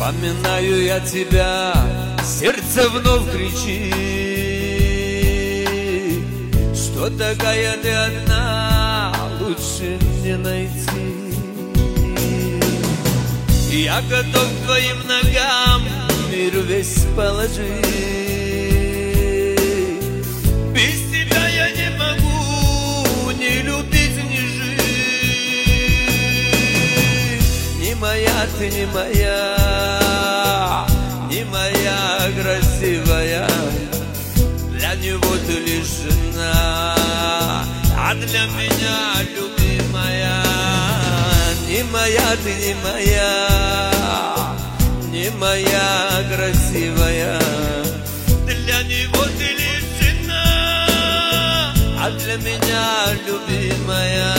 Вспоминаю я тебя, сердце вновь кричит, что такая ты одна, лучше не найти. Я готов к твоим ногам мир весь положить. Без тебя я не могу ни любить, ни жить. Не моя ты, не моя, не моя красивая. Для него ты лишь жена, а для меня любимая. Не моя ты, не моя, не моя красивая. Для него ты лишь жена, а для меня любимая.